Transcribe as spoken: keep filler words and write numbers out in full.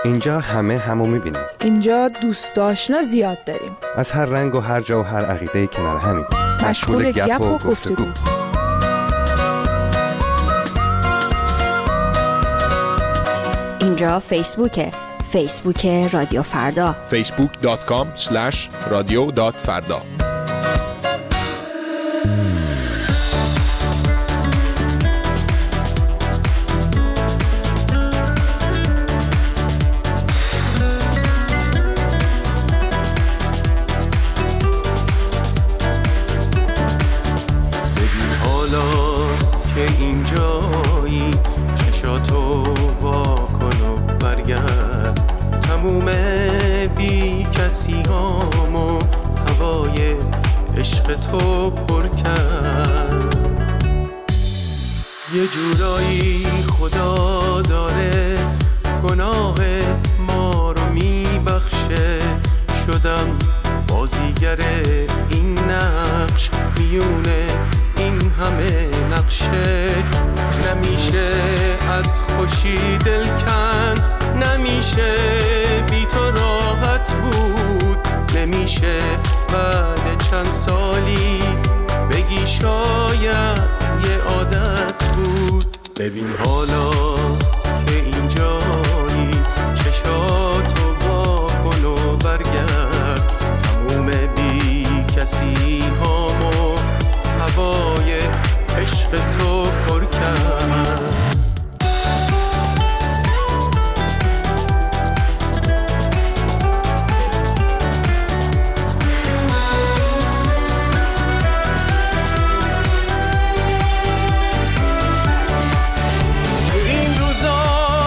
اینجا همه همو میبینیم. اینجا دوست آشنا زیاد داریم. از هر رنگ و هر جا و هر عقیده کنار همیم. مشغول گپ و گفتگو. اینجا فیسبوکه. فیسبوک رادیو فردا. فیسبوک دات کام اسلش رادیو دات فردا. سیهامو هوای عشق تو پر کرد. یه جورایی خدا داره گناه ما رو میبخشه. شدم بازیگر این نقش میونه این همه نقشه. نمیشه از خوشی دل کند، نمیشه بی تو راحت بود، نمیشه بعد چند سالی بگی شاید یه عادت بود. ببین حالا